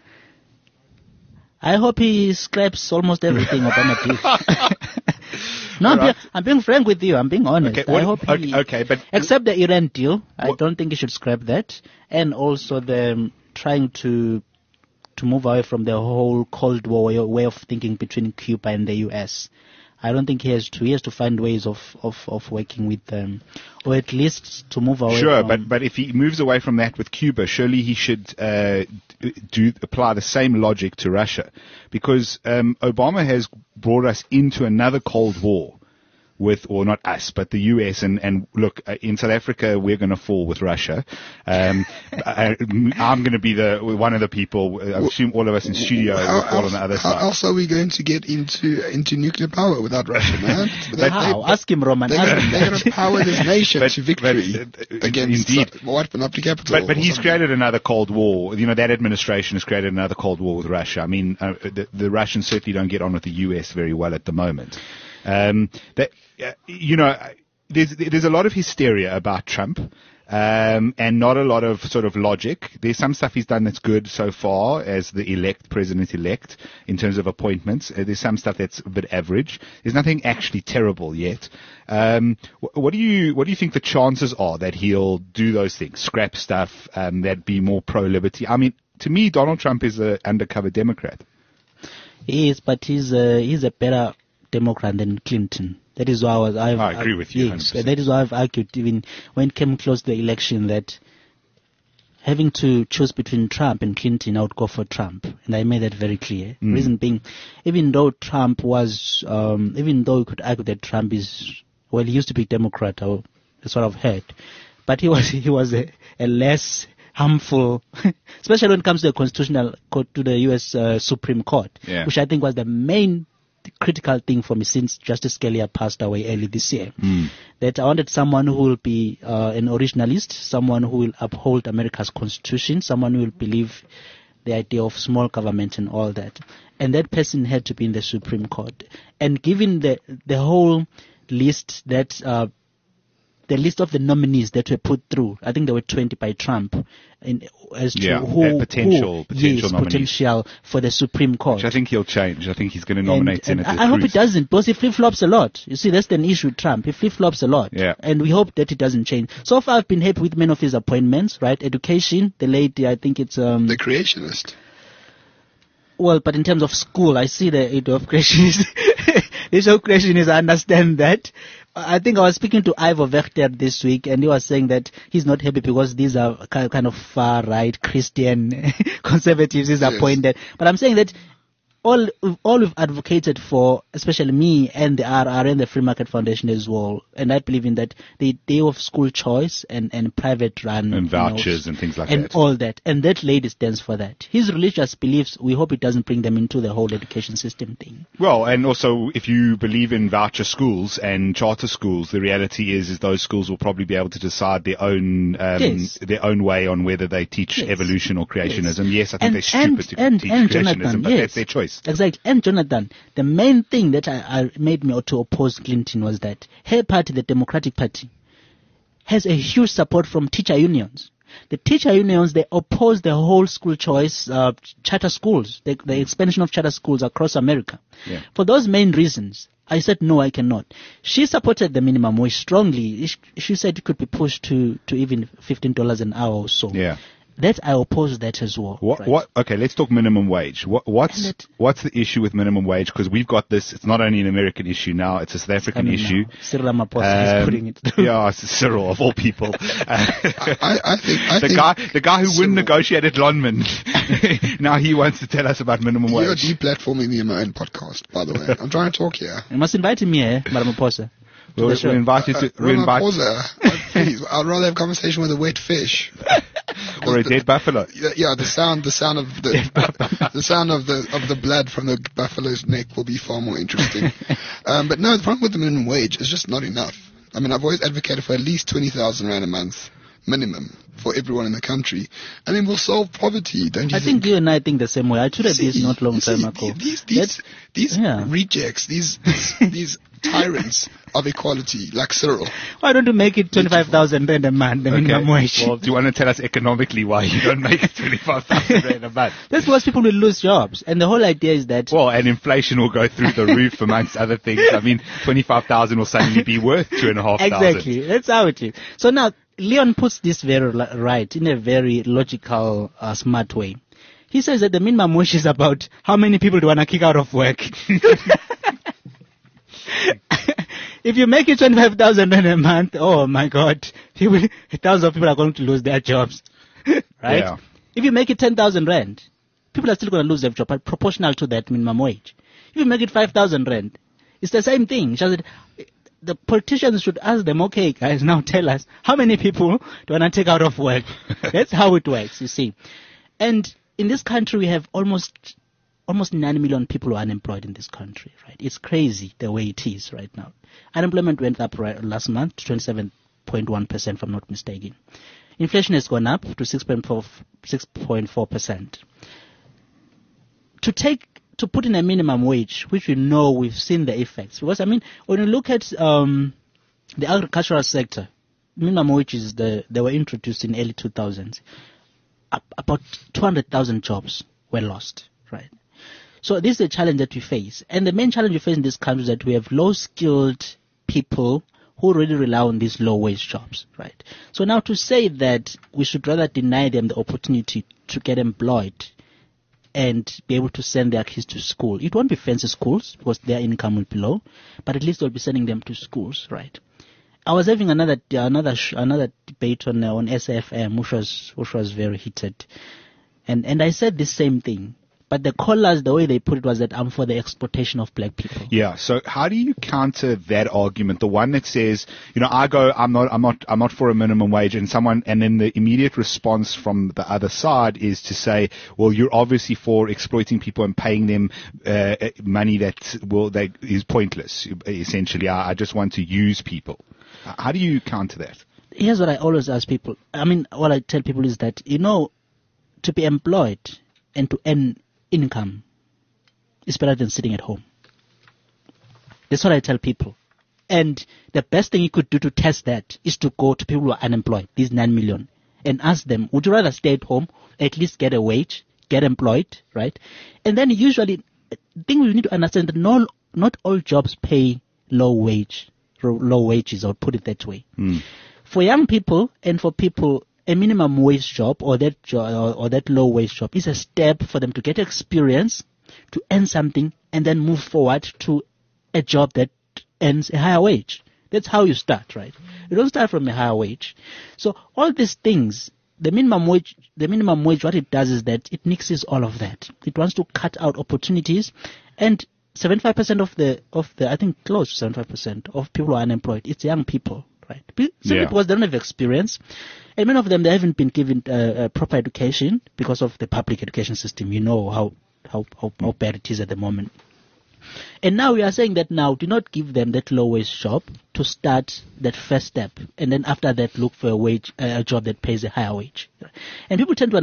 I hope he scraps almost everything Obama did. No, right. I'm being frank with you. I'm being honest. Okay, I hope he, but except the Iran deal, I don't think he should scrap that, and also the trying to move away from the whole Cold War way of thinking between Cuba and the U.S. I don't think he has to. He has to find ways of working with them, or at least to move away. Sure, from but if he moves away from that with Cuba, surely he should apply the same logic to Russia, because Obama has brought us into another Cold War or not us, but the US. And look, in South Africa, we're going to fall with Russia. I'm going to be one of the people. I assume all of us in studio will fall on the other side. How else are we going to get into nuclear power without Russia, man? How? Ask him, Roman. They're going to power this nation to victory against white monopoly capital. But he's created another Cold War. That administration has created another Cold War with Russia. I mean, the Russians certainly don't get on with the US very well at the moment. There's a lot of hysteria about Trump, and not a lot of sort of logic. There's some stuff he's done that's good so far as the president-elect in terms of appointments. There's some stuff that's a bit average. There's nothing actually terrible yet. What do you think the chances are that he'll do those things, scrap stuff, that be more pro-liberty? I mean, to me, Donald Trump is an undercover Democrat. He is, but he's a better Democrat than Clinton. That is why I agree with you. Yes, that is why I've argued even when it came close to the election that having to choose between Trump and Clinton, I would go for Trump, and I made that very clear. Reason being, even though you could argue that Trump is, well, he used to be Democrat, that's what I've heard, but he was a less harmful, especially when it comes to the constitutional court, to the U.S. Supreme Court, which I think was the main critical thing for me since Justice Scalia passed away early this year. That I wanted someone who will be an originalist, someone who will uphold America's constitution, someone who will believe the idea of small government and all that. And that person had to be in the Supreme Court. And given the whole list that the list of the nominees that were put through, I think there were 20 by Trump, as to potential nominees. Potential for the Supreme Court. Which I think he'll change. I think he's going to nominate Senator I hope it doesn't, because he flip-flops a lot. You see, that's an issue with Trump. He flip-flops a lot. Yeah. And we hope that it doesn't change. So far, I've been happy with many of his appointments, right? Education, the lady, I think it's... the creationist. Well, but in terms of school, I see the idea of creationist. The show question is, I understand that. I think I was speaking to Ivo Vechter this week, and he was saying that he's not happy because these are kind of far-right Christian conservatives he's appointed. But I'm saying that all we've advocated for, especially me and the RR and the Free Market Foundation as well, and I believe in that, the day of school choice and private run and vouchers and things like that. And all that. And that lady stands for that. His religious beliefs, we hope it doesn't bring them into the whole education system thing. Well, and also if you believe in voucher schools and charter schools, the reality is those schools will probably be able to decide their own their own way on whether they teach evolution or creationism. Yes, I think they're stupid to teach creationism, Jonathan, but that's their choice. Exactly. And Jonathan, the main thing that I made me to oppose Clinton was that her party, the Democratic Party, has a huge support from teacher unions. The teacher unions, they oppose the whole school choice, charter schools, the expansion of charter schools across America. Yeah. For those main reasons, I said, no, I cannot. She supported the minimum wage strongly. She said it could be pushed to even $15 an hour or so. Yeah. That I oppose that as well. What? Okay, let's talk minimum wage. What's the issue with minimum wage? Because we've got this. It's not only an American issue now; it's a South African issue. Cyril Ramaphosa is putting it through. Yeah, Cyril of all people. I think the guy who Cyril, wouldn't negotiate Lonman. Now he wants to tell us about minimum wage. You're deplatforming me in my own podcast, by the way. I'm trying to talk here. You must invite me here, Ramaphosa. We'll invite you to. Ramaphosa, please. I'd rather have a conversation with a wet fish. Or a dead buffalo. Yeah, the sound of the blood from the buffalo's neck will be far more interesting. But no, the problem with the minimum wage is just not enough. I mean, I've always advocated for at least 20,000 rand a month minimum for everyone in the country, and then we'll solve poverty. Don't you? I think you and I think the same way. I tweeted this not long time ago. These rejects, these tyrants of equality, like Cyril. Why don't you make it 25,000 rand a month, the minimum wage? Well, do you want to tell us economically why you don't make it 25,000 rand a month? That's because people will lose jobs, and the whole idea is that. Well, and inflation will go through the roof, amongst other things. I mean, 25,000 will suddenly be worth 2,500. Exactly, that's how it is. So now, Leon puts this very right in a very logical, smart way. He says that the minimum wage is about how many people do you want to kick out of work. If you make it 25,000 a month, oh my God, thousands of people are going to lose their jobs, right? Yeah. If you make it 10,000 rand, people are still going to lose their job, but proportional to that minimum wage. If you make it 5,000 rand, it's the same thing. The politicians should ask them, okay, guys, now tell us how many people do you want to take out of work? That's how it works, you see. And in this country, we have almost 9 million people who are unemployed in this country, right? It's crazy the way it is right now. Unemployment went up last month to 27.1%, if I'm not mistaken. Inflation has gone up to 6.4%. To put in a minimum wage, which we know we've seen the effects. Because, I mean, when you look at the agricultural sector, minimum wages, they were introduced in early 2000s. About 200,000 jobs were lost, right? So this is a challenge that we face. And the main challenge we face in this country is that we have low-skilled people who really rely on these low-wage jobs, right? So now to say that we should rather deny them the opportunity to get employed and be able to send their kids to school. It won't be fancy schools because their income will be low, but at least they'll be sending them to schools, right? I was having another debate on SFM, which was very heated, and I said the same thing. But the callers, the way they put it was that I'm for the exploitation of black people. Yeah. So how do you counter that argument? The one that says, I'm not for a minimum wage, and then the immediate response from the other side is to say, well, you're obviously for exploiting people and paying them money that is pointless. Essentially, I just want to use people. How do you counter that? Here's what I always ask people. I mean, what I tell people is that, to be employed and to earn income is better than sitting at home. That's what I tell people. And the best thing you could do to test that is to go to people who are unemployed, these 9 million, and ask them, would you rather stay at home, at least get a wage, get employed, right? And then usually, I think we need to understand that not all jobs pay low wages, or put it that way. For young people and for people, a minimum wage job or that low wage job is a step for them to get experience, to earn something, and then move forward to a job that earns a higher wage. That's how you start, right? You don't start from a higher wage. So all these things, the minimum wage, what it does is that it nixes all of that. It wants to cut out opportunities, and 75% of the, I think close to 75% of people who are unemployed, it's young people, right? Simply because they don't have experience, and many of them, they haven't been given proper education because of the public education system. You know how bad it is at the moment. And now we are saying that now do not give them that low wage job to start that first step, and then after that look for a job that pays a higher wage. And people tend to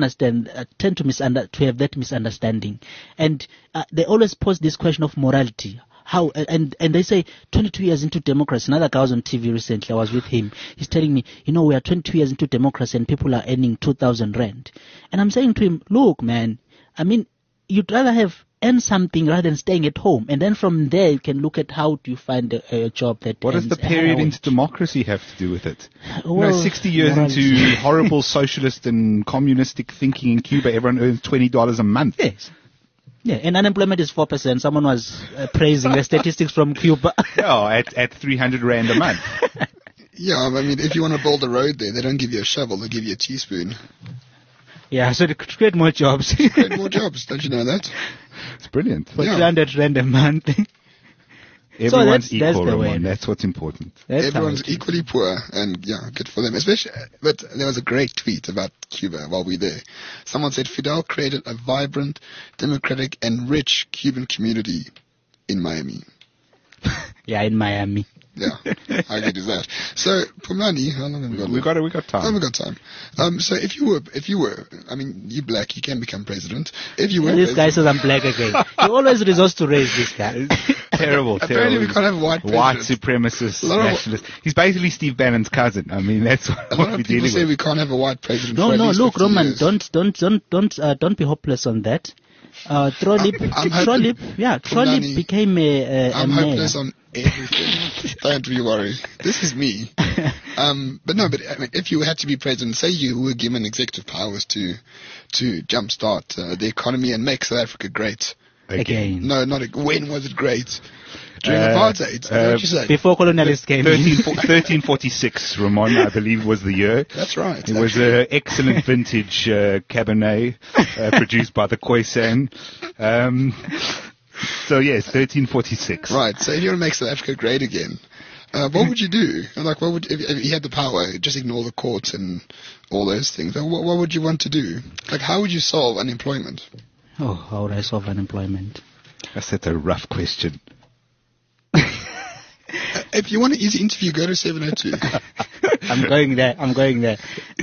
have that misunderstanding, and they always pose this question of morality. How and they say 22 years into democracy. Another guy was on TV recently. I was with him. He's telling me, we are 22 years into democracy and people are earning 2,000 rand. And I'm saying to him, look, man, I mean, you'd rather earn something rather than staying at home, and then from there you can look at how do you find a job that. What does the period into democracy have to do with it? Well, 60 years into horrible socialist and communistic thinking in Cuba, everyone earns $20 a month. Yes. Yeah, and unemployment is 4%. Someone was praising the statistics from Cuba. At 300 rand a month. Yeah, I mean, if you want to build a road there, they don't give you a shovel, they give you a teaspoon. Yeah, so they could create more jobs. Create more jobs, don't you know that? It's brilliant. For 300 rand a month. Everyone's that's equal, the way. Ramon. That's what's important. Everyone's equally poor, and good for them. Especially, but there was a great tweet about Cuba while we were there. Someone said Fidel created a vibrant, democratic, and rich Cuban community in Miami. Yeah, in Miami. Yeah, how good is that? So, Pumlani, how long have we got? We got time. Oh, we got time. So if you were, I mean, you're black, you can become president. If you were, this guy says I'm black again. He always resorts to race, this guy. Terrible. Apparently, we can't have a white president. White supremacist nationalist. He's basically Steve Bannon's cousin. I mean, that's what we're dealing with. A lot of people say we can't have a white president. No, look, Roman, years. don't be hopeless on that. Trollip became a I'm mayor. hopeless on everything. Don't be worried. This is me. But I mean, if you had to be president, say you were given executive powers to jumpstart the economy and make South Africa great. Again. No, when was it great? During apartheid. Is that what you say? Before colonialists came in. 1346, Ramon, I believe, was the year. That's right. It was an excellent vintage Cabernet produced by the Khoisan. So, yes, 1346. Right. So if you want to make South Africa great again, what would you do? Like, what would if you had the power? Just ignore the courts and all those things. What would you want to do? Like, how would you solve unemployment? Oh, how would I solve unemployment? That's a rough question. If you want an easy interview, go to 702. I'm going there.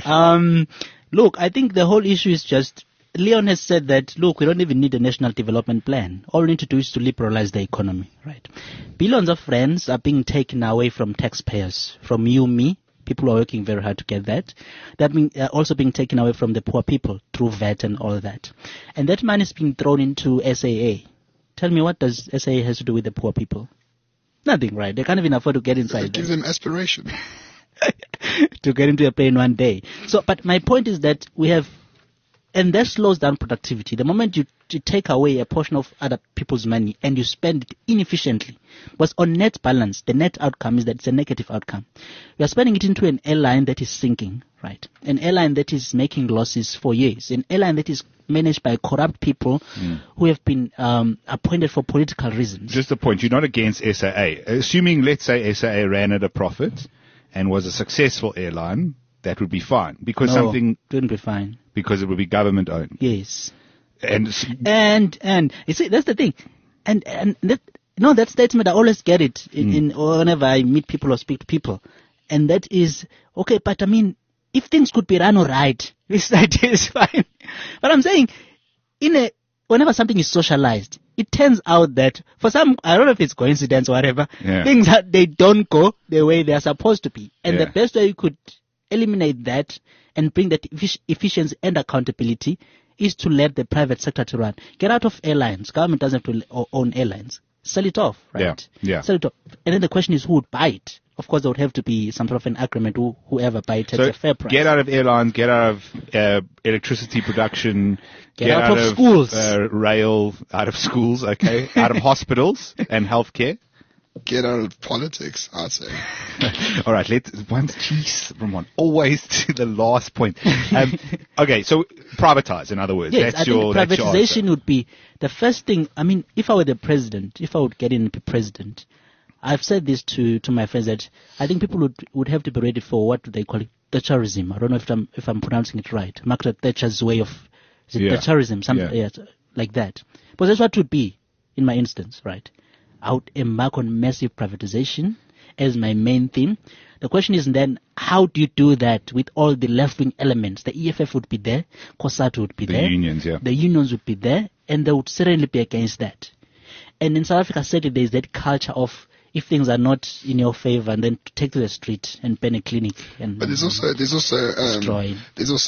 Look, I think the whole issue is just, Leon has said that, look, we don't even need a national development plan. All we need to do is to liberalize the economy, right? Billions of rands are being taken away from taxpayers, from you, me. People are working very hard to get that. That also being taken away from the poor people through VAT and all that. And that money is being thrown into SAA. Tell me, what does SAA has to do with the poor people? Nothing, right? They can't even afford to get inside. It gives them aspiration. To get into a plane one day. So, but my point is that we have, and that slows down productivity. The moment you take away a portion of other people's money and you spend it inefficiently, but on net balance, the net outcome is that it's a negative outcome. You are spending it into an airline that is sinking, right? An airline that is making losses for years. An airline that is managed by corrupt people who have been appointed for political reasons. Just a point, you're not against SAA. Assuming, let's say, SAA ran at a profit and was a successful airline, that would be fine. Because it wouldn't be fine. Because it would be government owned. Yes. And you see, that's the thing. And that statement, I always get it in whenever I meet people or speak to people. And that is, okay, but I mean, if things could be run all right, this idea is fine. But I'm saying, whenever something is socialized, it turns out that for some, I don't know if it's coincidence or whatever, things they don't go the way they are supposed to be. And the best way you could eliminate that and bring that efficiency and accountability is to let the private sector to run. Get out of airlines. Government doesn't have to own airlines. Sell it off, right? Yeah. Sell it off. And then the question is, who would buy it? Of course, there would have to be some sort of an agreement. Whoever buy it at a fair price. Get out of airlines. Get out of electricity production. Get out of schools. Rail. Out of schools. Okay. Out of hospitals and healthcare. get out of politics, I'd say. All right, Ramon, always to the last point. Okay, so privatize, in other words. Yes, that's I think that's your privatization answer. would be the first thing. I mean, if I were the president, if I would get in and be president, I've said this to my friends that I think people would have to be ready for what do they call it, Thatcherism. I don't know if I'm pronouncing it right. Margaret Thatcher's way of Thatcherism, something yes, like that. But that's what it would be in my instance, right? I would embark on massive privatization as my main theme. The question is then, how do you do that with all the left-wing elements? The EFF would be there, COSATU would be there. The unions, yeah. The unions would be there, and they would certainly be against that. And in South Africa, certainly there is that culture of, if things are not in your favor, and then to take to the street and burn a clinic. And, But there's also destroy.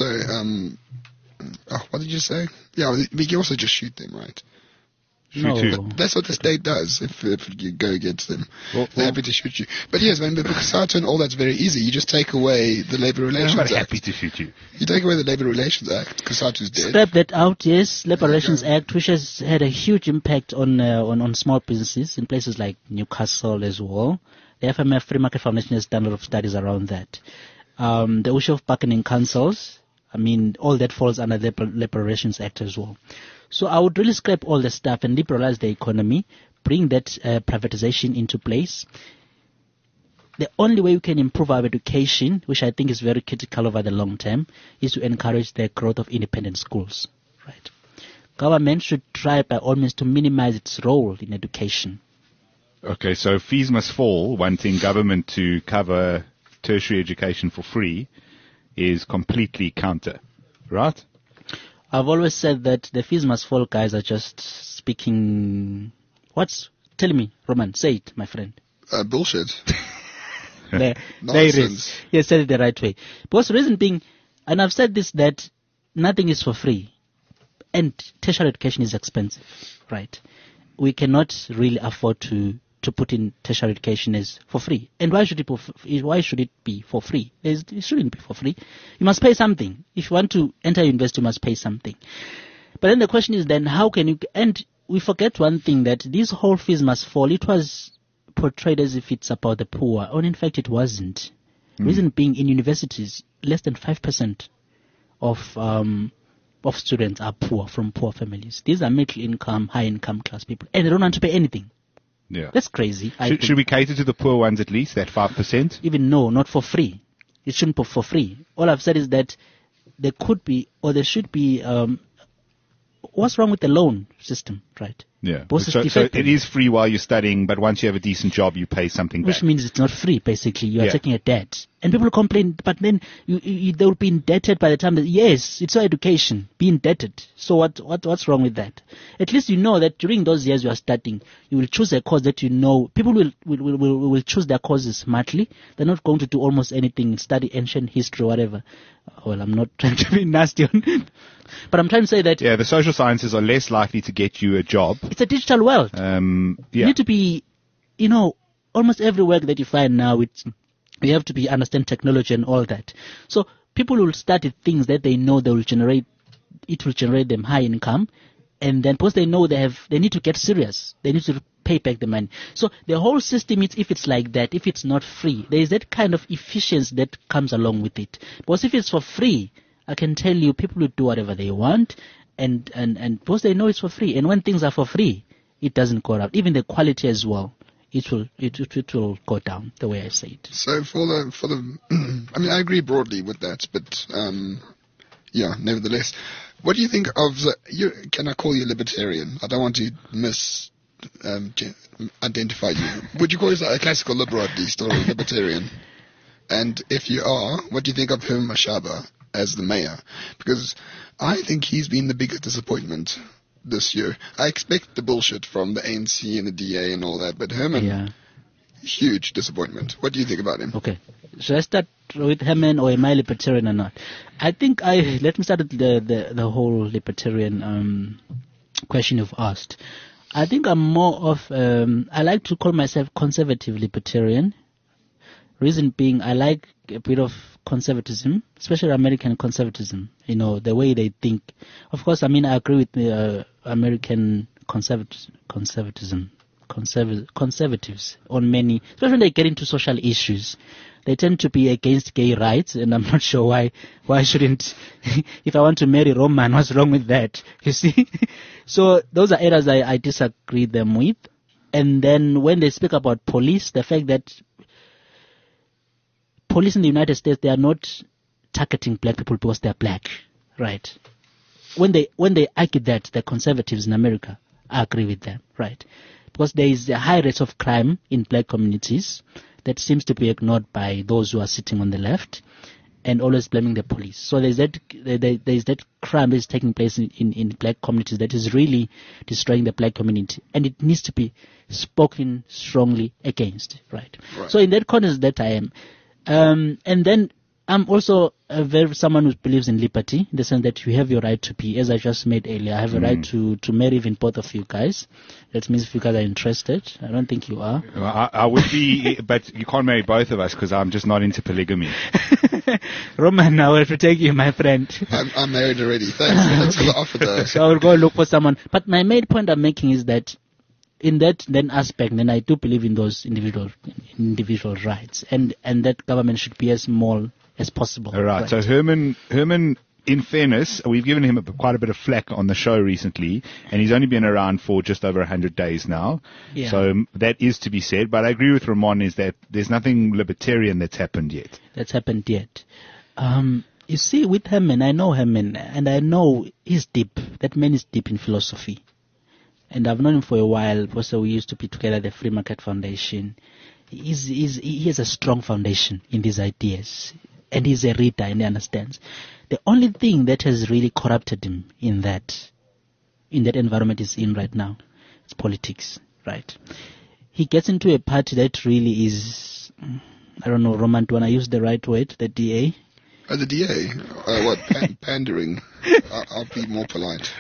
What did you say? Yeah, we can also just shoot them, right? Shoot. That's what the state does if you go against them. Well, They're happy to shoot you. But yes, man, because COSATU and all that's very easy. You just take away the Labour I'm Relations not Act. happy to shoot you. You take away the Labour Relations Act. COSATU's dead. Scrap that out, yes. Labour Relations Act, which has had a huge impact on small businesses in places like Newcastle as well. The FMF Free Market Foundation has done a lot of studies around that. The issue of bargaining councils, I mean, all that falls under the Labour Relations Act as well. So I would really scrap all the stuff and liberalize the economy, bring that privatization into place. The only way we can improve our education, which I think is very critical over the long term, is to encourage the growth of independent schools. Right? Government should try by all means to minimize its role in education. Okay, so fees must fall, wanting government to cover tertiary education for free, is completely counter, right? I've always said that the fees must fall guys are just speaking... Tell me, Roman, say it, my friend. Bullshit. There it is. Nonsense. You said it the right way. Because the reason being, and I've said this, that nothing is for free. And tertiary education is expensive, right? We cannot really afford to put in tertiary education as for free. And why should it be for free? It shouldn't be for free. You must pay something. If you want to enter university, you must pay something. But then the question is then, how can you... And we forget one thing, that these whole fees must fall. It was portrayed as if it's about the poor, when in fact it wasn't. Reason being, in universities, less than 5% of students are poor, from poor families. These are middle income, high income class people, and they don't want to pay anything. Yeah. That's crazy. Should we cater to the poor ones at least, that 5%? Even no, not for free. It shouldn't be for free. All I've said is that there could be, or there should be, what's wrong with the loan system, right? Yeah. Both is So defective. it is free while you're studying, but once you have a decent job, you pay something Which back. means it's not free, basically. You are Yeah. taking a debt. And people complain, but then they will be indebted by the time that, yes, it's your education, be indebted. So what's wrong with that? At least you know that during those years you are studying, you will choose a course that you know. People will choose their courses smartly. They're not going to do almost anything, study ancient history or whatever. Well, I'm not trying to be nasty on it. But I'm trying to say that Yeah, the social sciences are less likely to get you a job. it's a digital world. You Yeah. need to be, almost every work that you find now, you have to be understand technology and all that. So people will study things that they know it will generate them high income, and then because they know they need to get serious, they need to pay back the money. So the whole system is, if it's like that, if it's not free, there is that kind of efficiency that comes along with it. Because if it's for free, I can tell you, people will do whatever they want, and because they know it's for free. And when things are for free, it doesn't go up. Even the quality as well, it will go down, the way I say it. So for the, I mean, I agree broadly with that, but yeah, nevertheless, what do you think of can I call you a libertarian? I don't want to identify you. Would you call yourself a classical liberal at least, or a libertarian? And if you are, what do you think of Herman Mashaba as the mayor? Because I think he's been the biggest disappointment this year. I expect the bullshit from the ANC and the DA and all that, but Herman, Yeah. huge disappointment. What do you think about him? Okay. Should I start with Herman, or am I libertarian or not? I think let me start with the whole libertarian question you've asked. I think I'm more of, I like to call myself conservative libertarian. Reason being, I like a bit of conservatism, especially American conservatism, the way they think. Of course, I mean, I agree with the American conservatism. conservatives on many, especially when they get into social issues. They tend to be against gay rights, and I'm not sure why. Why shouldn't, if I want to marry Roman, what's wrong with that? You see? So those are areas I disagree them with. And then when they speak about police, the fact that police in the United States, they are not targeting black people because they are black, right? When they argue that, the conservatives in America, I agree with them, right? Because there is a high rate of crime in black communities that seems to be ignored by those who are sitting on the left and always blaming the police. So there's that crime that is taking place in black communities that is really destroying the black community, and it needs to be spoken strongly against, right? So in that context that I am. And then I'm also someone who believes in liberty, in the sense that you have your right to be, as I just made earlier, I have a right to marry even both of you guys. That means if you guys are interested. I don't think you are. Well, I would be, but you can't marry both of us because I'm just not into polygamy. Roman, I will take you, my friend. I'm married already. Thanks for the offer, though. So I will go look for someone. But my main point I'm making is that in that then aspect, then I do believe in those individual rights, and that government should be as small as possible. All right. So Herman, in fairness, we've given him quite a bit of flack on the show recently, and he's only been around for just over 100 days now. Yeah. So that is to be said. But I agree with Ramon is that there's nothing libertarian that's happened yet. You see, with Herman, I know Herman, and I know he's deep. That man is deep in philosophy. And I've known him for a while, because we used to be together at the Free Market Foundation. He has a strong foundation in these ideas, and he's a reader and he understands. The only thing that has really corrupted him in that environment he's in right now is politics, right? He gets into a party that really is, I don't know, Roman, do I use the right word, the DA? The DA? Pandering. I'll be more polite.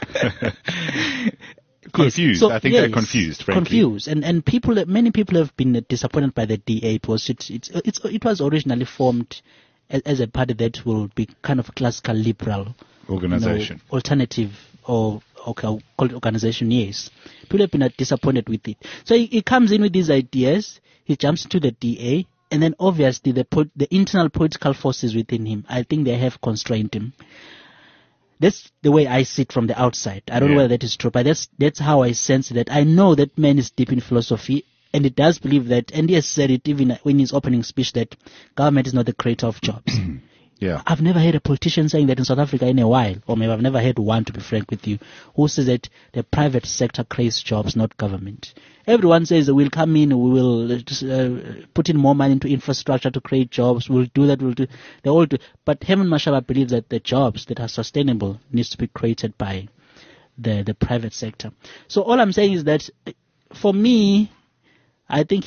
Confused. Yes. So, I think they're confused, frankly. Confused. And many people have been disappointed by the DA because it was originally formed as a party that will be kind of a classical liberal organization. Alternative or called organization, yes. People have been disappointed with it. So he comes in with these ideas, he jumps to the DA, and then obviously the internal political forces within him, I think they have constrained him. That's the way I see it from the outside. I don't know whether that is true, but that's how I sense that. I know that man is deep in philosophy, and he does believe that, and he has said it even in his opening speech, that government is not the creator of jobs. Yeah. I've never heard a politician saying that in South Africa in a while, or maybe I've never heard one, to be frank with you, who says that the private sector creates jobs, not government. Everyone says we'll come in, we will put in more money into infrastructure to create jobs, we'll do that, they all do. But Herman Mashaba believes that the jobs that are sustainable needs to be created by the private sector. So all I'm saying is that, for me, I think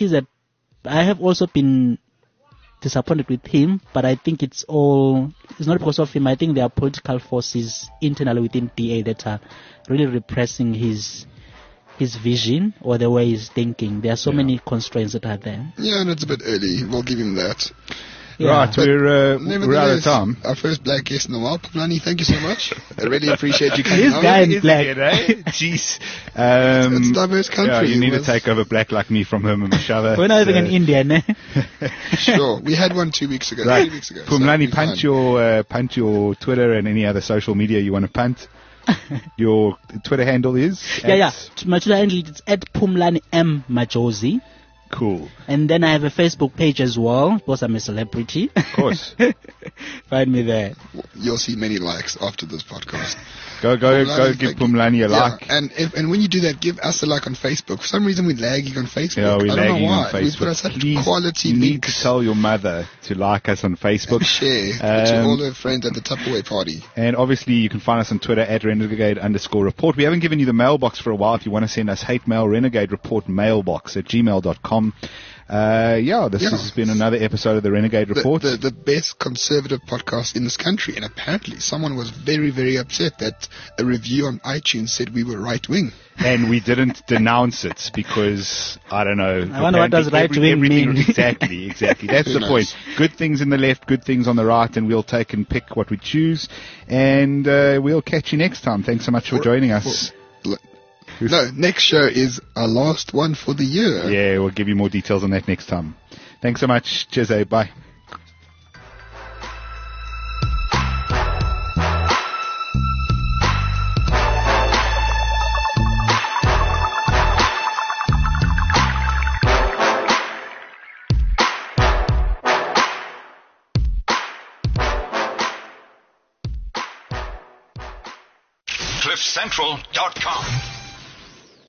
I have also been disappointed with him, but I think it's not because of him. I think there are political forces internally within DA that are really repressing his vision or the way he's thinking. There are so many constraints that are there. Yeah, and it's a bit early. We'll give him that. Yeah. Right, we're out of time. Our first black guest in a while. Phumlani, thank you so much. I really appreciate you coming This on. guy in black. Jeez. It's a diverse country. Yeah, you need to take over black like me from Herman Mashaba. We're not even an Indian, eh? Sure. We had one 2 weeks ago. Right. 3 weeks ago. Phumlani, punt your Twitter and any other social media you want to punt. Your Twitter handle is? Yeah. My Twitter handle is @Phumlani M Majozi. Cool. And then I have a Facebook page as well, because I'm a celebrity. Of course. Find me there. You'll see many likes after this podcast. Go give Phumlani a like. And when you do that, give us a like on Facebook. For some reason, we're lagging on Facebook. Yeah, we're lagging on Facebook. We put out such quality you need links. to tell your mother to like us on Facebook. And share to all her friends at the Tupperware party. And obviously, you can find us on Twitter @renegade_report. We haven't given you the mailbox for a while. If you want to send us hate mail, Renegade Report mailbox @gmail.com. This has been another episode of the Renegade Report. The best conservative podcast in this country. And apparently someone was very, very upset that a review on iTunes said we were right-wing. And we didn't denounce it because, I don't know. I wonder what does right-wing mean. Exactly. That's the point. Good things in the left, good things on the right, and we'll take and pick what we choose. And we'll catch you next time. Thanks so much for joining us. No, next show is our last one for the year. Yeah, we'll give you more details on that next time. Thanks so much. Cheers, eh? Bye. CliffCentral.com